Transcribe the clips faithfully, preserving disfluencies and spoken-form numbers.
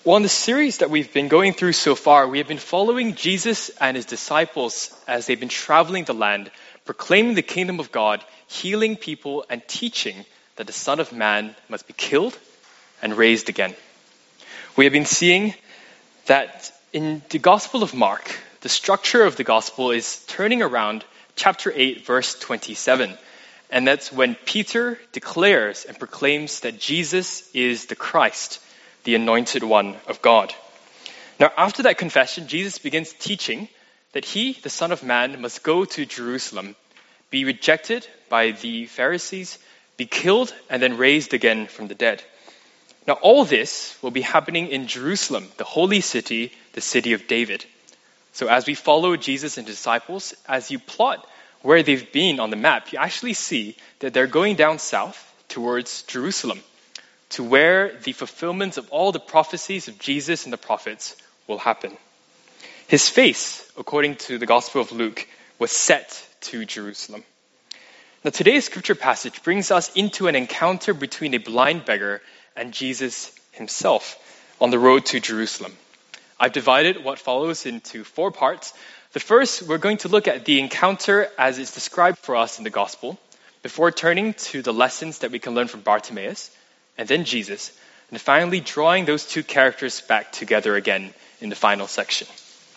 Well, in the series that we've been going through so far, we have been following Jesus and his disciples as they've been traveling the land, proclaiming the kingdom of God, healing people, and teaching that the Son of Man must be killed and raised again. We have been seeing that in the Gospel of Mark, the structure of the Gospel is turning around chapter eight, verse twenty-seven. And that's when Peter declares and proclaims that Jesus is the Christ, the anointed one of God. Now, after that confession, Jesus begins teaching that he, the Son of Man, must go to Jerusalem, be rejected by the Pharisees, be killed, and then raised again from the dead. Now, all this will be happening in Jerusalem, the holy city, the city of David. So as we follow Jesus and disciples, as you plot where they've been on the map, you actually see that they're going down south towards Jerusalem, to where the fulfillment of all the prophecies of Jesus and the prophets will happen. His face, according to the Gospel of Luke, was set to Jerusalem. Now, today's scripture passage brings us into an encounter between a blind beggar and Jesus himself on the road to Jerusalem. I've divided what follows into four parts. The first, we're going to look at the encounter as it's described for us in the Gospel, before turning to the lessons that we can learn from Bartimaeus, and then Jesus, and finally drawing those two characters back together again in the final section.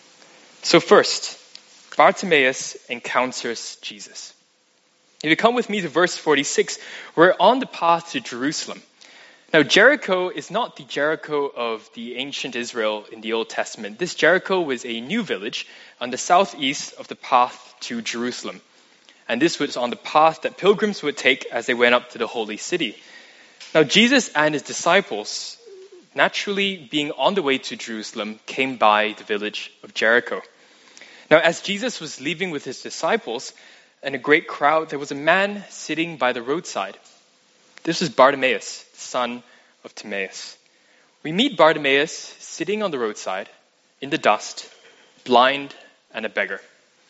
So first, Bartimaeus encounters Jesus. If you come with me to verse forty-six, we're on the path to Jerusalem. Now, Jericho is not the Jericho of the ancient Israel in the Old Testament. This Jericho was a new village on the southeast of the path to Jerusalem. And this was on the path that pilgrims would take as they went up to the holy city. Now, Jesus and his disciples, naturally being on the way to Jerusalem, came by the village of Jericho. Now, as Jesus was leaving with his disciples and a great crowd, there was a man sitting by the roadside. This was Bartimaeus, the son of Timaeus. We meet Bartimaeus sitting on the roadside, in the dust, blind and a beggar.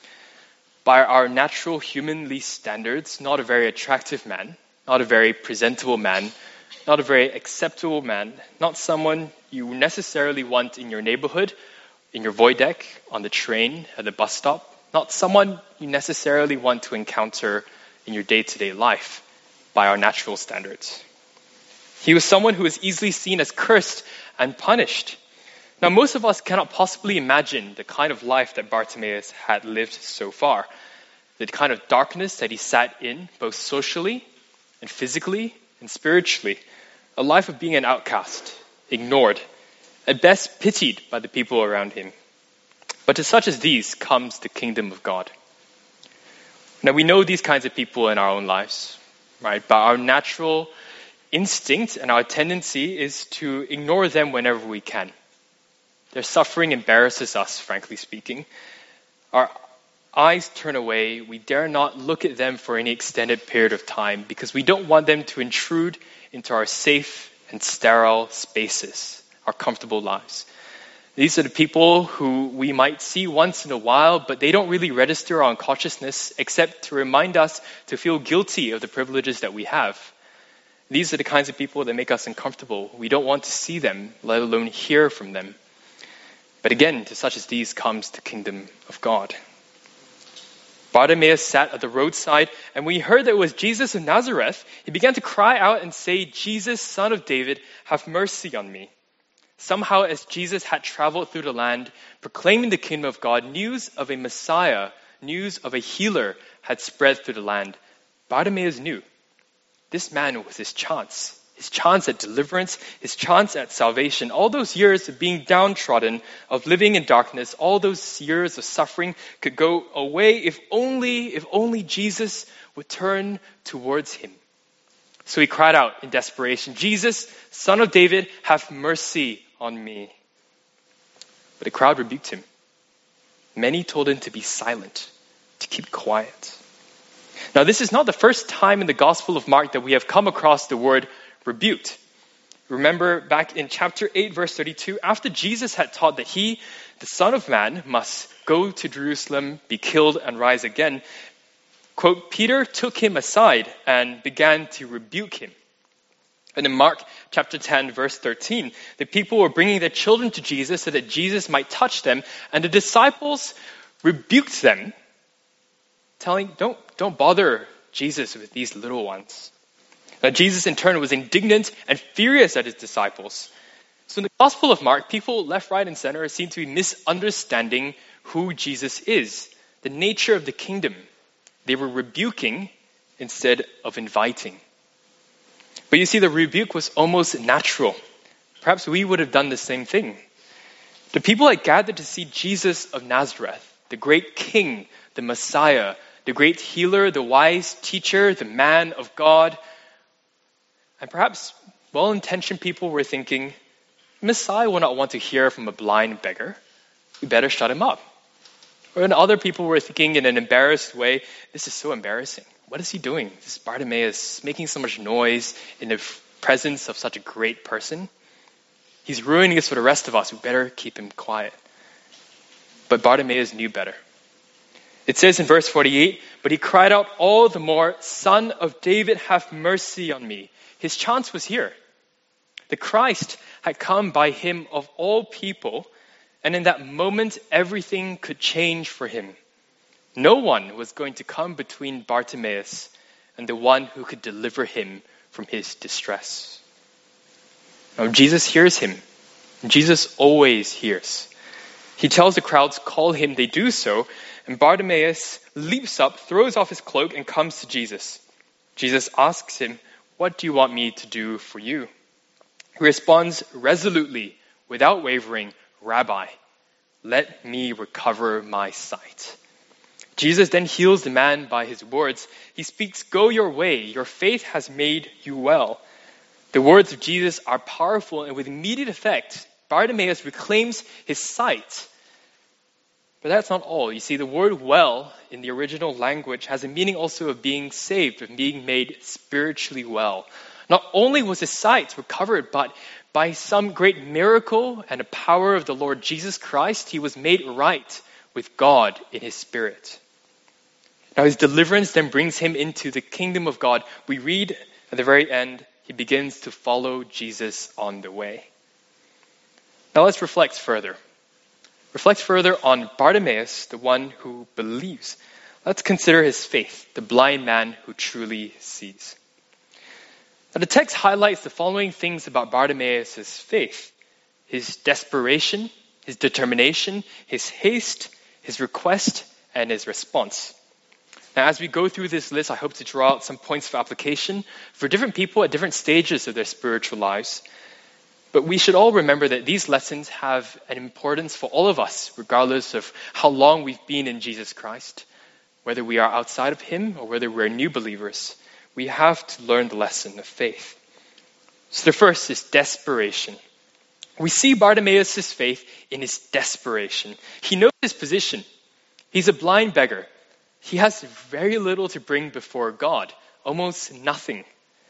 By our natural humanly standards, not a very attractive man, not a very presentable man, not a very acceptable man, not someone you necessarily want in your neighborhood, in your void deck, on the train, at the bus stop, not someone you necessarily want to encounter in your day-to-day life by our natural standards. He was someone who was easily seen as cursed and punished. Now, most of us cannot possibly imagine the kind of life that Bartimaeus had lived so far, the kind of darkness that he sat in, both socially and physically and spiritually, a life of being an outcast, ignored, at best pitied by the people around him. But to such as these comes the kingdom of God. Now, we know these kinds of people in our own lives, right? But our natural instinct and our tendency is to ignore them whenever we can. Their suffering embarrasses us, frankly speaking. Our eyes turn away. We dare not look at them for any extended period of time because we don't want them to intrude into our safe and sterile spaces, our comfortable lives. These are the people who we might see once in a while, but they don't really register our consciousness except to remind us to feel guilty of the privileges that we have. These are the kinds of people that make us uncomfortable. We don't want to see them, let alone hear from them. But again, to such as these comes the kingdom of God. Bartimaeus sat at the roadside, and when he heard that it was Jesus of Nazareth, he began to cry out and say, "Jesus, Son of David, have mercy on me." Somehow, as Jesus had traveled through the land, proclaiming the kingdom of God, news of a Messiah, news of a healer had spread through the land. Bartimaeus knew this man was his chance. His chance at deliverance, his chance at salvation. All those years of being downtrodden, of living in darkness, all those years of suffering could go away if only, if only Jesus would turn towards him. So he cried out in desperation, "Jesus, Son of David, have mercy on me." But the crowd rebuked him. Many told him to be silent, to keep quiet. Now, this is not the first time in the Gospel of Mark that we have come across the word rebuked. Remember back in chapter eight, verse thirty-two, after Jesus had taught that he, the Son of Man, must go to Jerusalem, be killed, and rise again, quote, Peter took him aside and began to rebuke him. And in Mark chapter ten, verse thirteen, the people were bringing their children to Jesus so that Jesus might touch them, and the disciples rebuked them, telling, don't, don't bother Jesus with these little ones. Now, Jesus in turn was indignant and furious at his disciples. So in the Gospel of Mark, people left, right, and center seem to be misunderstanding who Jesus is, the nature of the kingdom. They were rebuking instead of inviting. But you see, the rebuke was almost natural. Perhaps we would have done the same thing. The people had gathered to see Jesus of Nazareth, the great king, the Messiah, the great healer, the wise teacher, the man of God. And perhaps well-intentioned people were thinking, Messiah will not want to hear from a blind beggar. We better shut him up. Or then other people were thinking in an embarrassed way, this is so embarrassing. What is he doing? This Bartimaeus making so much noise in the presence of such a great person. He's ruining us for the rest of us. We better keep him quiet. But Bartimaeus knew better. It says in verse forty-eight, but he cried out all the more, Son of David, have mercy on me. His chance was here. The Christ had come by him of all people, and in that moment, everything could change for him. No one was going to come between Bartimaeus and the one who could deliver him from his distress. Now, Jesus hears him. Jesus always hears. He tells the crowds, call him. They do so, and Bartimaeus leaps up, throws off his cloak, and comes to Jesus. Jesus asks him, what do you want me to do for you? He responds resolutely, without wavering, Rabbi, let me recover my sight. Jesus then heals the man by his words. He speaks, go your way, your faith has made you well. The words of Jesus are powerful, and with immediate effect, Bartimaeus reclaims his sight. But that's not all. You see, the word well in the original language has a meaning also of being saved, of being made spiritually well. Not only was his sight recovered, but by some great miracle and the power of the Lord Jesus Christ, he was made right with God in his spirit. Now his deliverance then brings him into the kingdom of God. We read at the very end, he begins to follow Jesus on the way. Now let's reflect further. Reflect further on Bartimaeus, the one who believes. Let's consider his faith, the blind man who truly sees. Now the text highlights the following things about Bartimaeus' faith: his desperation, his determination, his haste, his request, and his response. Now as we go through this list, I hope to draw out some points for application for different people at different stages of their spiritual lives. But we should all remember that these lessons have an importance for all of us, regardless of how long we've been in Jesus Christ. Whether we are outside of him or whether we're new believers, we have to learn the lesson of faith. So the first is desperation. We see Bartimaeus' faith in his desperation. He knows his position. He's a blind beggar. He has very little to bring before God, almost nothing.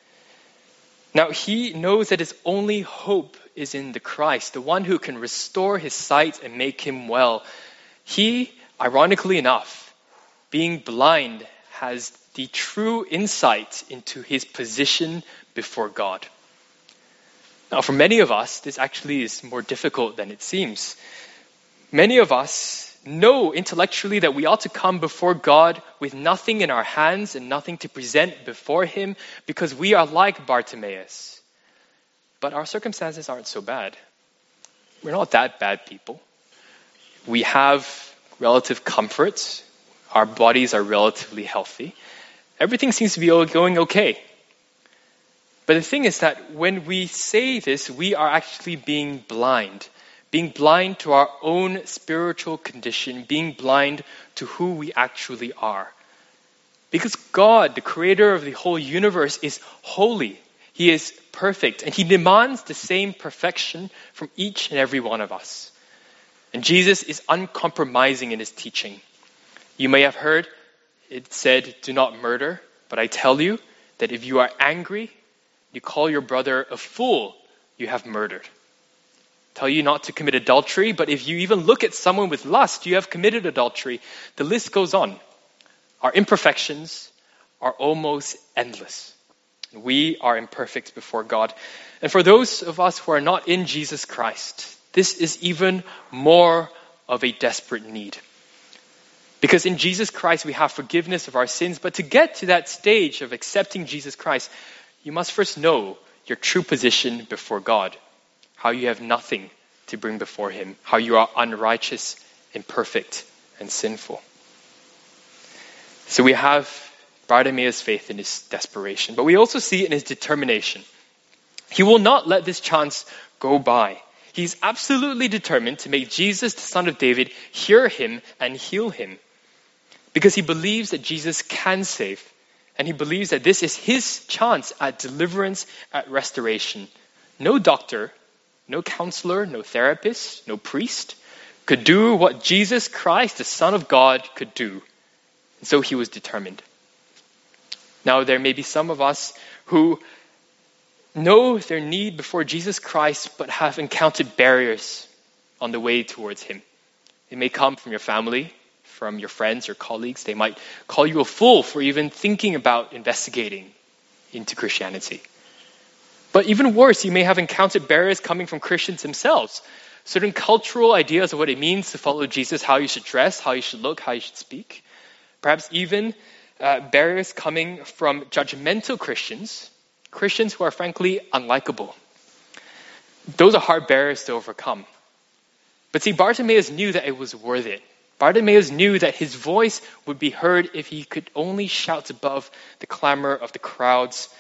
Now, he knows that his only hope is in the Christ, the one who can restore his sight and make him well. He, ironically enough, being blind, has the true insight into his position before God. Now, for many of us, this actually is more difficult than it seems. Many of us know intellectually that we ought to come before God with nothing in our hands and nothing to present before him because we are like Bartimaeus. But our circumstances aren't so bad. We're not that bad people. We have relative comforts. Our bodies are relatively healthy. Everything seems to be going okay. But the thing is that when we say this, we are actually being blind. Being blind to our own spiritual condition, being blind to who we actually are. Because God, the creator of the whole universe, is holy. He is perfect, and he demands the same perfection from each and every one of us. And Jesus is uncompromising in his teaching. You may have heard it said, do not murder, but I tell you that if you are angry, you call your brother a fool, you have murdered. Tell you not to commit adultery, but if you even look at someone with lust, you have committed adultery. The list goes on. Our imperfections are almost endless. We are imperfect before God. And for those of us who are not in Jesus Christ, this is even more of a desperate need. Because in Jesus Christ, we have forgiveness of our sins. But to get to that stage of accepting Jesus Christ, you must first know your true position before God, how you have nothing to bring before him, how you are unrighteous, imperfect, and sinful. So we have Bartimaeus' faith in his desperation, but we also see it in his determination. He will not let this chance go by. He's absolutely determined to make Jesus, the Son of David, hear him and heal him, because he believes that Jesus can save, and he believes that this is his chance at deliverance, at restoration. No doctor, no counselor, no therapist, no priest could do what Jesus Christ, the Son of God, could do. And so he was determined. Now, there may be some of us who know their need before Jesus Christ, but have encountered barriers on the way towards him. It may come from your family, from your friends or colleagues. They might call you a fool for even thinking about investigating into Christianity. But even worse, you may have encountered barriers coming from Christians themselves. Certain cultural ideas of what it means to follow Jesus, how you should dress, how you should look, how you should speak. Perhaps even uh, barriers coming from judgmental Christians, Christians who are frankly unlikable. Those are hard barriers to overcome. But see, Bartimaeus knew that it was worth it. Bartimaeus knew that his voice would be heard if he could only shout above the clamor of the crowds.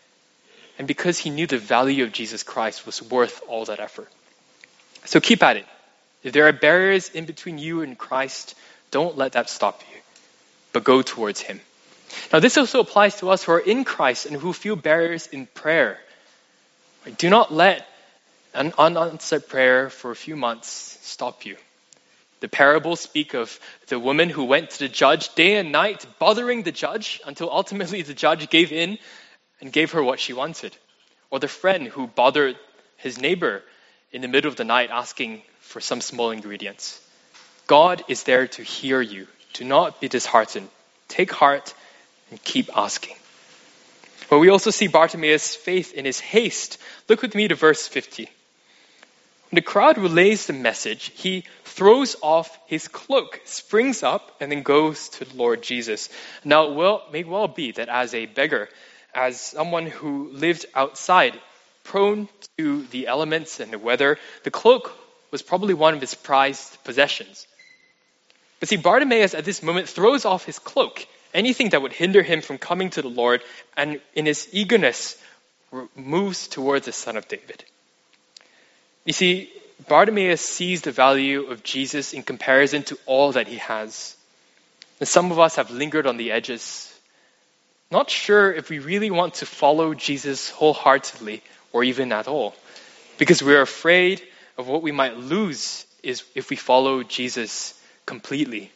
And because he knew the value of Jesus Christ was worth all that effort. So keep at it. If there are barriers in between you and Christ, don't let that stop you, but go towards him. Now, this also applies to us who are in Christ and who feel barriers in prayer. Do not let an unanswered prayer for a few months stop you. The parables speak of the woman who went to the judge day and night, bothering the judge until ultimately the judge gave in and gave her what she wanted. Or the friend who bothered his neighbor in the middle of the night asking for some small ingredients. God is there to hear you. Do not be disheartened. Take heart and keep asking. But we also see Bartimaeus' faith in his haste. Look with me to verse fifty. When the crowd relays the message, he throws off his cloak, springs up, and then goes to the Lord Jesus. Now, it will, may well be that as a beggar, as someone who lived outside, prone to the elements and the weather, the cloak was probably one of his prized possessions. But see, Bartimaeus at this moment throws off his cloak, anything that would hinder him from coming to the Lord, and in his eagerness moves towards the Son of David. You see, Bartimaeus sees the value of Jesus in comparison to all that he has. And some of us have lingered on the edges, not sure if we really want to follow Jesus wholeheartedly or even at all, because we're afraid of what we might lose is if we follow Jesus completely.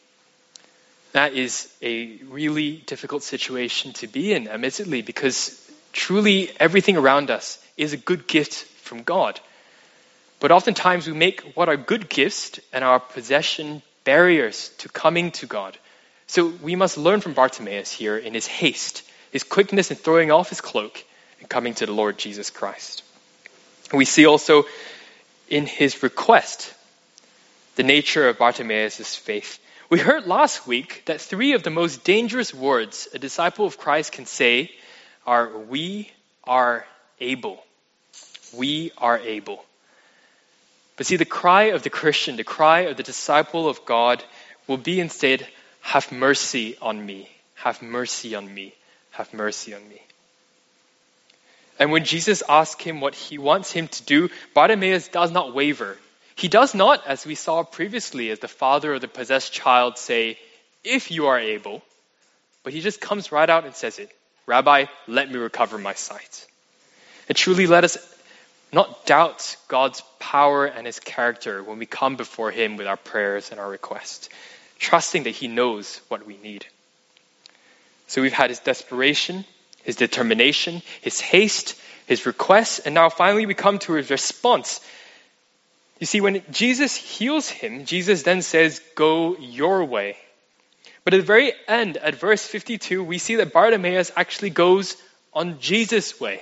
That is a really difficult situation to be in, admittedly, because truly everything around us is a good gift from God. But oftentimes we make what are good gifts and our possession barriers to coming to God. So we must learn from Bartimaeus here in his haste, his quickness in throwing off his cloak and coming to the Lord Jesus Christ. We see also in his request the nature of Bartimaeus' faith. We heard last week that three of the most dangerous words a disciple of Christ can say are, "We are able." We are able. But see, the cry of the Christian, the cry of the disciple of God will be instead, "Have mercy on me, have mercy on me, have mercy on me." And when Jesus asks him what he wants him to do, Bartimaeus does not waver. He does not, as we saw previously, as the father of the possessed child say, "If you are able," but he just comes right out and says it, "Rabbi, let me recover my sight." And truly let us not doubt God's power and his character when we come before him with our prayers and our requests, trusting that he knows what we need. So we've had his desperation, his determination, his haste, his requests, and now finally we come to his response. You see, when Jesus heals him, Jesus then says, "Go your way." But at the very end, at verse fifty-two, we see that Bartimaeus actually goes on Jesus' way.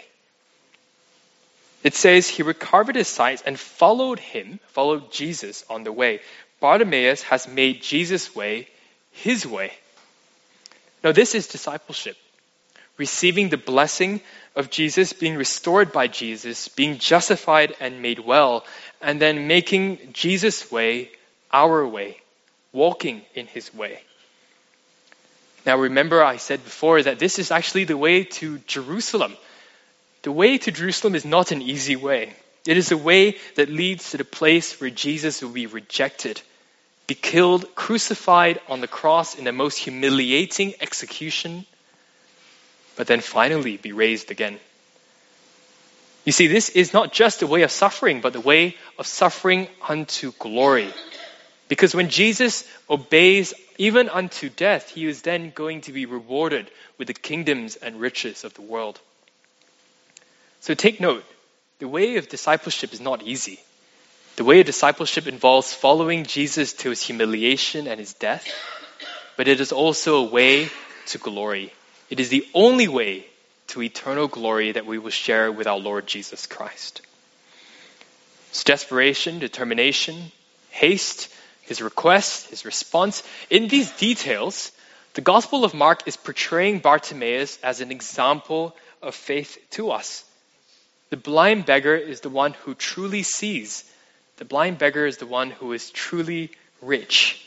It says he recovered his sight and followed him, followed Jesus on the way. Bartimaeus has made Jesus' way his way. Now this is discipleship. Receiving the blessing of Jesus, being restored by Jesus, being justified and made well, and then making Jesus' way our way, walking in his way. Now remember I said before that this is actually the way to Jerusalem. The way to Jerusalem is not an easy way. It is a way that leads to the place where Jesus will be rejected, be killed, crucified on the cross in the most humiliating execution, but then finally be raised again. You see, this is not just a way of suffering, but the way of suffering unto glory. Because when Jesus obeys even unto death, he is then going to be rewarded with the kingdoms and riches of the world. So take note, the way of discipleship is not easy. The way of discipleship involves following Jesus to his humiliation and his death, but it is also a way to glory. It is the only way to eternal glory that we will share with our Lord Jesus Christ. It's desperation, determination, haste, his request, his response. In these details, the Gospel of Mark is portraying Bartimaeus as an example of faith to us. The blind beggar is the one who truly sees. The blind beggar is the one who is truly rich.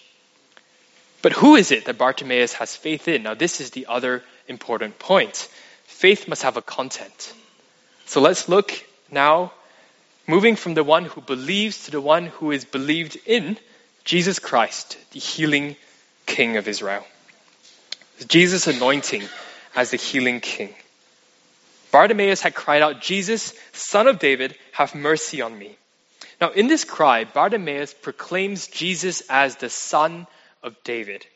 But who is it that Bartimaeus has faith in? Now, this is the other important point. Faith must have a content. So let's look now, moving from the one who believes to the one who is believed in, Jesus Christ, the healing King of Israel. Jesus' anointing as the healing King. Bartimaeus had cried out, "Jesus, Son of David, have mercy on me." Now, in this cry, Bartimaeus proclaims Jesus as the Son of David.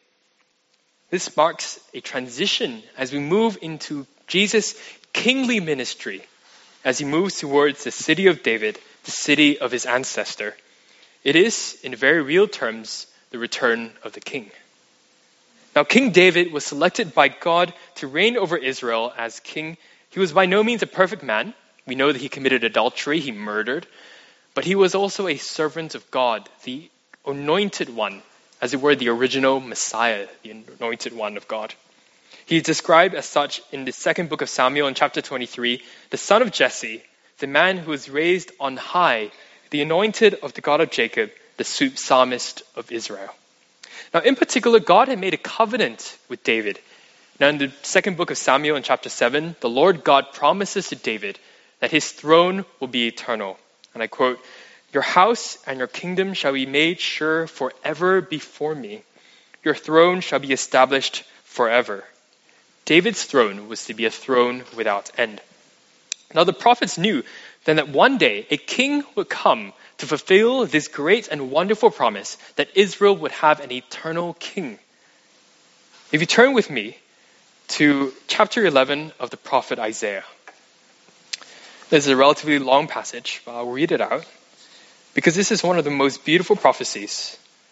This marks a transition as we move into Jesus' kingly ministry, as he moves towards the city of David, the city of his ancestor. It is, in very real terms, the return of the king. Now, King David was selected by God to reign over Israel as king. He was by no means a perfect man. We know that he committed adultery, he murdered, but he was also a servant of God, the anointed one, as it were, the original Messiah, the anointed one of God. He is described as such in the second book of Samuel in chapter twenty-three, the son of Jesse, the man who was raised on high, the anointed of the God of Jacob, the psalmist of Israel. Now, in particular, God had made a covenant with David. Now, in the second book of Samuel in chapter seven, the Lord God promises to David that his throne will be eternal. And I quote, "Your house and your kingdom shall be made sure forever before me. Your throne shall be established forever." David's throne was to be a throne without end. Now, the prophets knew then that one day a king would come to fulfill this great and wonderful promise that Israel would have an eternal king. If you turn with me to chapter eleven of the prophet Isaiah. This is a relatively long passage, but I'll read it out because this is one of the most beautiful prophecies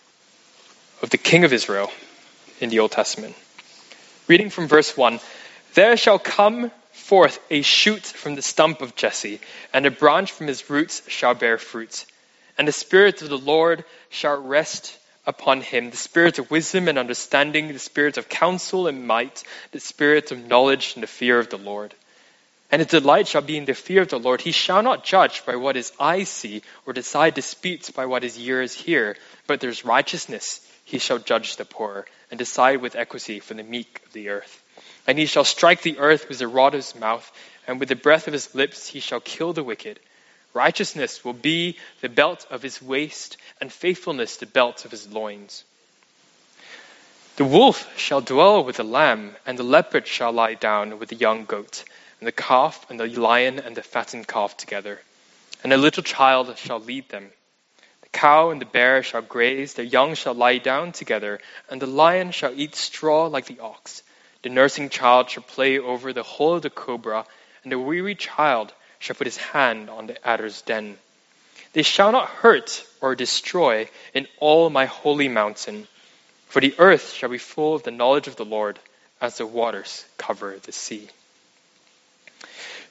of the King of Israel in the Old Testament. Reading from verse one, "There shall come forth a shoot from the stump of Jesse, and a branch from his roots shall bear fruit. And the Spirit of the Lord shall rest upon him, the Spirit of wisdom and understanding, the Spirit of counsel and might, the Spirit of knowledge and the fear of the Lord. And his delight shall be in the fear of the Lord. He shall not judge by what his eyes see, or decide disputes by what his ears hear, but there's righteousness. He shall judge the poor, and decide with equity for the meek of the earth. And he shall strike the earth with the rod of his mouth, and with the breath of his lips he shall kill the wicked. Righteousness will be the belt of his waist, and faithfulness the belt of his loins. The wolf shall dwell with the lamb, and the leopard shall lie down with the young goat, and the calf and the lion and the fattened calf together. And a little child shall lead them. The cow and the bear shall graze, their young shall lie down together, and the lion shall eat straw like the ox. The nursing child shall play over the hole of the cobra, and the weary child shall put his hand on the adder's den. They shall not hurt or destroy in all my holy mountain, for the earth shall be full of the knowledge of the Lord as the waters cover the sea."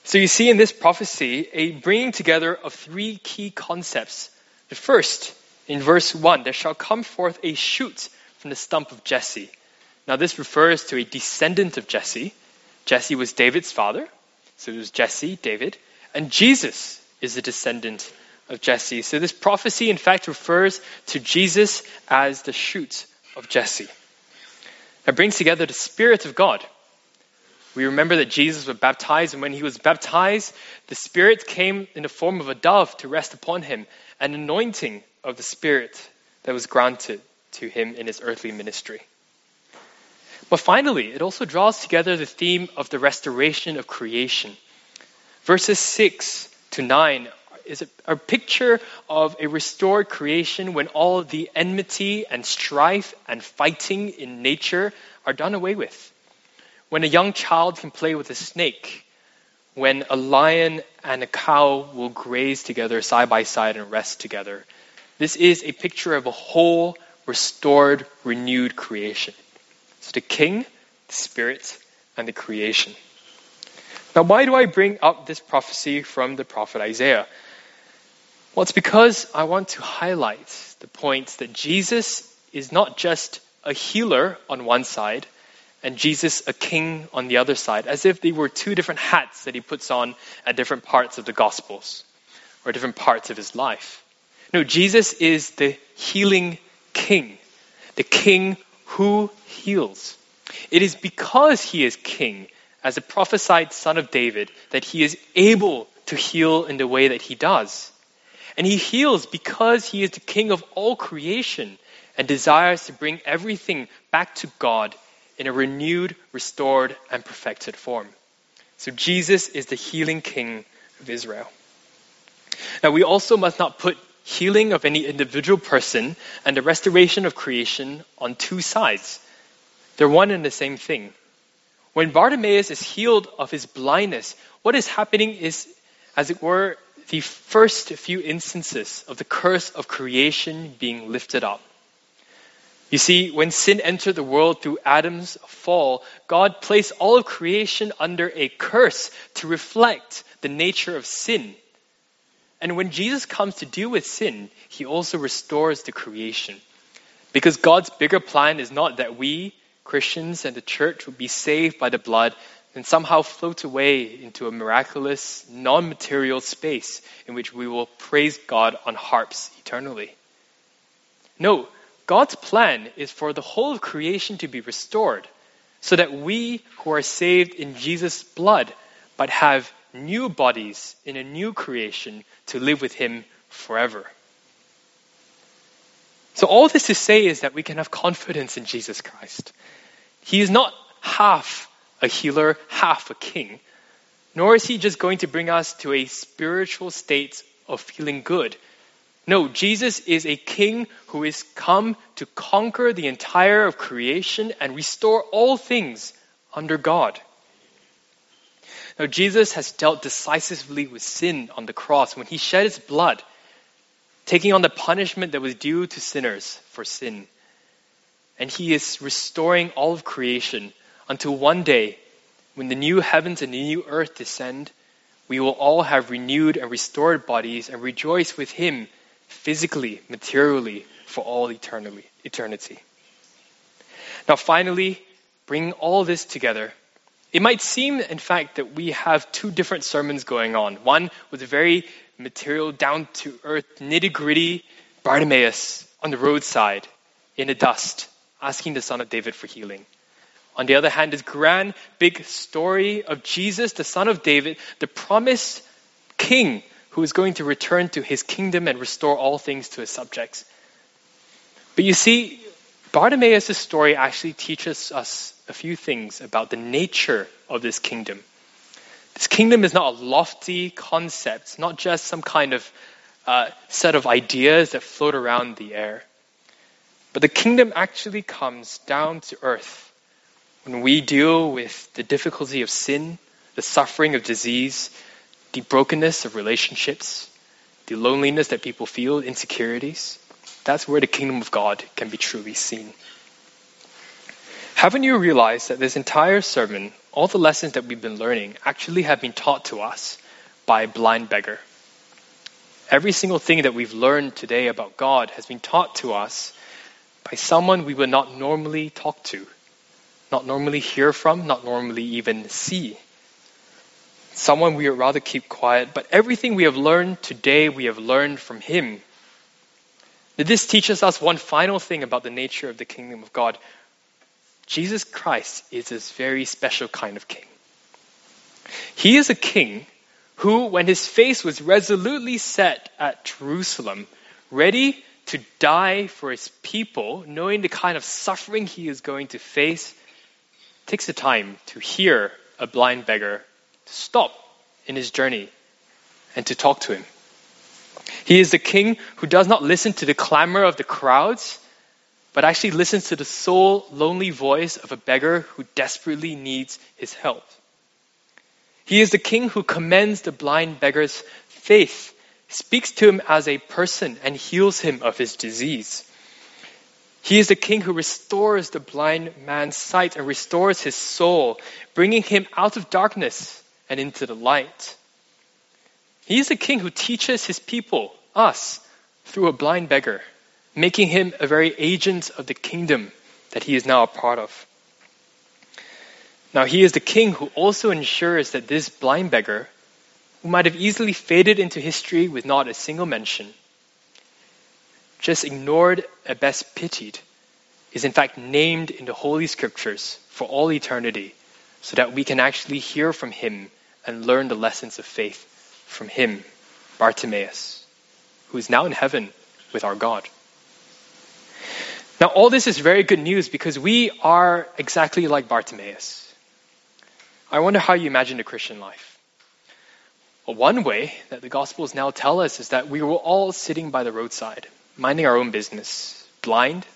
So you see in this prophecy a bringing together of three key concepts. The first, in verse one, there shall come forth a shoot from the stump of Jesse. Now this refers to a descendant of Jesse. Jesse was David's father, so it was Jesse, David, and Jesus is a descendant of Jesse. So this prophecy in fact refers to Jesus as the shoot of Jesse. It brings together the Spirit of God. We remember that Jesus was baptized, and when he was baptized, the Spirit came in the form of a dove to rest upon him, an anointing of the Spirit that was granted to him in his earthly ministry. But finally, it also draws together the theme of the restoration of creation. Verses six to nine is a, a picture of a restored creation when all of the enmity and strife and fighting in nature are done away with. When a young child can play with a snake, when a lion and a cow will graze together side by side and rest together. This is a picture of a whole, restored, renewed creation. So the King, the Spirit, and the creation. Now, why do I bring up this prophecy from the prophet Isaiah? Well, it's because I want to highlight the point that Jesus is not just a healer on one side, and Jesus a king on the other side, as if they were two different hats that he puts on at different parts of the Gospels, or different parts of his life. No, Jesus is the healing king, the king who heals. It is because he is king, as a prophesied son of David, that he is able to heal in the way that he does. And he heals because he is the king of all creation and desires to bring everything back to God in a renewed, restored, and perfected form. So Jesus is the healing king of Israel. Now we also must not put healing of any individual person and the restoration of creation on two sides. They're one and the same thing. When Bartimaeus is healed of his blindness, what is happening is, as it were, the first few instances of the curse of creation being lifted up. You see, when sin entered the world through Adam's fall, God placed all of creation under a curse to reflect the nature of sin. And when Jesus comes to deal with sin, he also restores the creation. Because God's bigger plan is not that we, Christians and the church, would be saved by the blood and somehow float away into a miraculous, non-material space in which we will praise God on harps eternally. No, God's plan is for the whole of creation to be restored so that we who are saved in Jesus' blood but have new bodies in a new creation to live with him forever. So all this to say is that we can have confidence in Jesus Christ. He is not half a healer, half a king, nor is he just going to bring us to a spiritual state of feeling good. No, Jesus is a king who is come to conquer the entire of creation and restore all things under God. Now, Jesus has dealt decisively with sin on the cross when he shed his blood, taking on the punishment that was due to sinners for sin. And he is restoring all of creation until one day, when the new heavens and the new earth descend, we will all have renewed and restored bodies and rejoice with him physically, materially, for all eternity. Now finally, bringing all this together, it might seem, in fact, that we have two different sermons going on. One with a very material, down-to-earth, nitty-gritty Bartimaeus on the roadside in the dust, asking the Son of David for healing. On the other hand, this grand, big story of Jesus, the Son of David, the promised king who is going to return to his kingdom and restore all things to his subjects. But you see, Bartimaeus' story actually teaches us a few things about the nature of this kingdom. This kingdom is not a lofty concept, not just some kind of uh, set of ideas that float around the air. But the kingdom actually comes down to earth when we deal with the difficulty of sin, the suffering of disease, the brokenness of relationships, the loneliness that people feel, insecurities. That's where the kingdom of God can be truly seen. Haven't you realized that this entire sermon, all the lessons that we've been learning, actually have been taught to us by a blind beggar? Every single thing that we've learned today about God has been taught to us by someone we would not normally talk to, not normally hear from, not normally even see. Someone we would rather keep quiet, but everything we have learned today, we have learned from him. This teaches us one final thing about the nature of the kingdom of God. Jesus Christ is this very special kind of king. He is a king who, when his face was resolutely set at Jerusalem, ready to die for his people, knowing the kind of suffering he is going to face, takes the time to hear a blind beggar to stop in his journey and to talk to him. He is the king who does not listen to the clamor of the crowds, but actually listens to the soul lonely voice of a beggar who desperately needs his help. He is the king who commends the blind beggar's faith, speaks to him as a person, and heals him of his disease. He is the king who restores the blind man's sight and restores his soul, bringing him out of darkness and into the light. He is the king who teaches his people, us, through a blind beggar, making him a very agent of the kingdom that he is now a part of. Now, he is the king who also ensures that this blind beggar, who might have easily faded into history with not a single mention, just ignored at best pitied, is in fact named in the Holy Scriptures for all eternity, so that we can actually hear from him and learn the lessons of faith from him, Bartimaeus, who is now in heaven with our God. Now, all this is very good news because we are exactly like Bartimaeus. I wonder how you imagine the Christian life. Well, one way that the Gospels now tell us is that we were all sitting by the roadside, minding our own business, blind,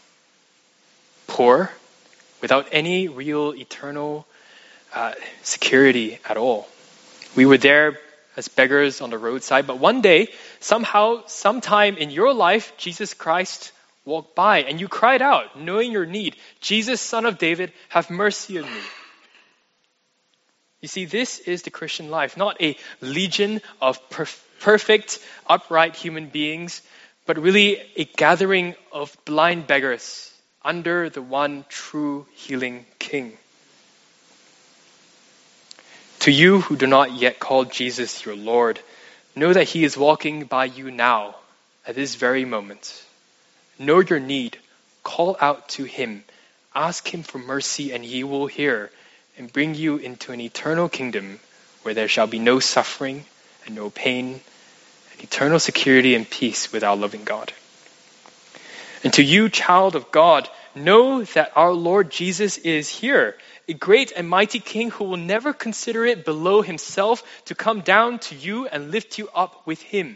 poor, without any real eternal uh, security at all. We were there as beggars on the roadside, but one day, somehow, sometime in your life, Jesus Christ walked by and you cried out, knowing your need, "Jesus, Son of David, have mercy on me." You see, this is the Christian life, not a legion of perf- perfect, upright human beings, but really a gathering of blind beggars under the one true healing King. To you who do not yet call Jesus your Lord, know that he is walking by you now, at this very moment. Know your need, call out to him, ask him for mercy, and he will hear and bring you into an eternal kingdom where there shall be no suffering and no pain, and eternal security and peace with our loving God. And to you, child of God, know that our Lord Jesus is here, a great and mighty King who will never consider it below himself to come down to you and lift you up with him.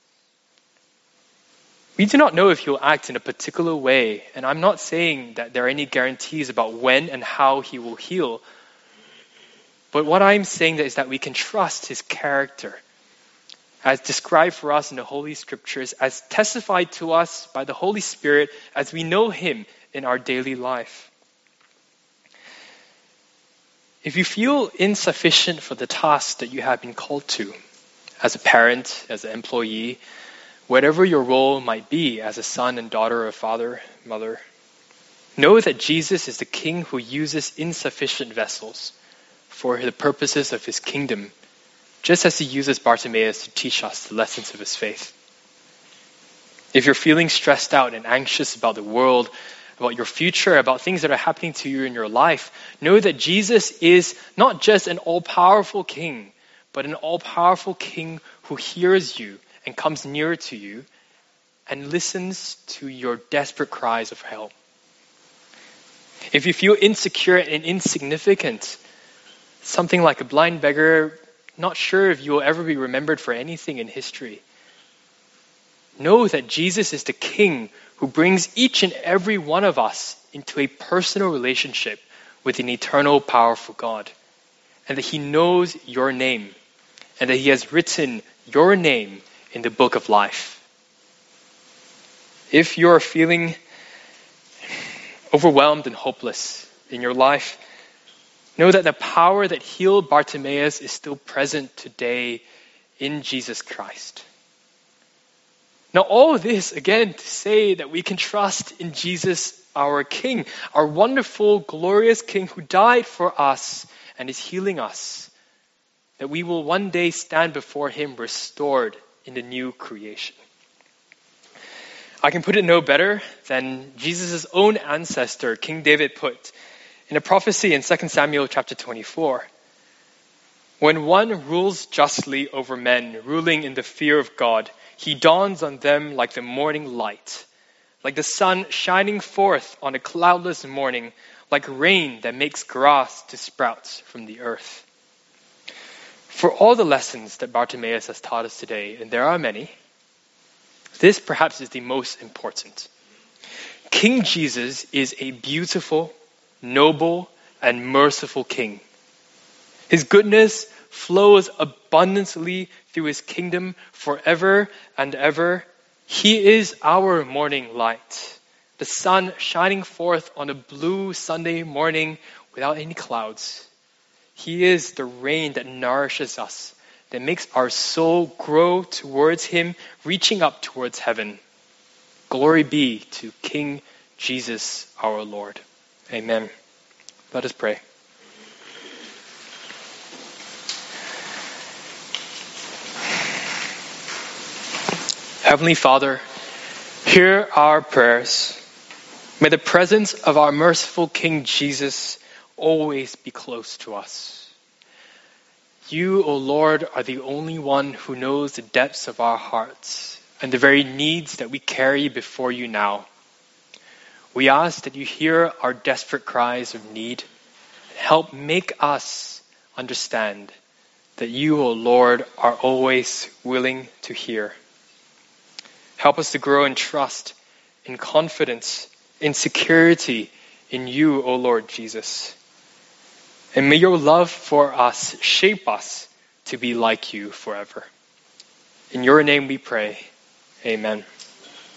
We do not know if he will act in a particular way, and I'm not saying that there are any guarantees about when and how he will heal. But what I'm saying is that we can trust his character, as described for us in the Holy Scriptures, as testified to us by the Holy Spirit, as we know him in our daily life. If you feel insufficient for the task that you have been called to, as a parent, as an employee, whatever your role might be as a son and daughter, a father, mother, know that Jesus is the King who uses insufficient vessels for the purposes of his kingdom, just as he uses Bartimaeus to teach us the lessons of his faith. If you're feeling stressed out and anxious about the world, about your future, about things that are happening to you in your life, know that Jesus is not just an all-powerful King, but an all-powerful King who hears you and comes near to you and listens to your desperate cries of help. If you feel insecure and insignificant, something like a blind beggar, not sure if you will ever be remembered for anything in history, know that Jesus is the King who brings each and every one of us into a personal relationship with an eternal, powerful God, and that he knows your name, and that he has written your name in the book of life. If you're feeling overwhelmed and hopeless, in your life, know that the power that healed Bartimaeus is still present today in Jesus Christ. Now, all of this, again, to say that we can trust in Jesus, our King, our wonderful, glorious King who died for us and is healing us, that we will one day stand before him restored in the new creation. I can put it no better than Jesus' own ancestor, King David, put in a prophecy in Second Samuel chapter twenty-four. When one rules justly over men, ruling in the fear of God, he dawns on them like the morning light, like the sun shining forth on a cloudless morning, like rain that makes grass to sprout from the earth. For all the lessons that Bartimaeus has taught us today, and there are many, this perhaps is the most important. King Jesus is a beautiful, noble, and merciful King. His goodness flows abundantly through his kingdom forever and ever. He is our morning light, the sun shining forth on a blue Sunday morning without any clouds. He is the rain that nourishes us, that makes our soul grow towards him, reaching up towards heaven. Glory be to King Jesus our Lord. Amen. Let us pray. Heavenly Father, hear our prayers. May the presence of our merciful King Jesus always be close to us. You, O Lord, are the only one who knows the depths of our hearts and the very needs that we carry before you now. We ask that you hear our desperate cries of need and help make us understand that you, O Lord, are always willing to hear. Help us to grow in trust, in confidence, in security in you, O Lord Jesus. And may your love for us shape us to be like you forever. In your name we pray. Amen.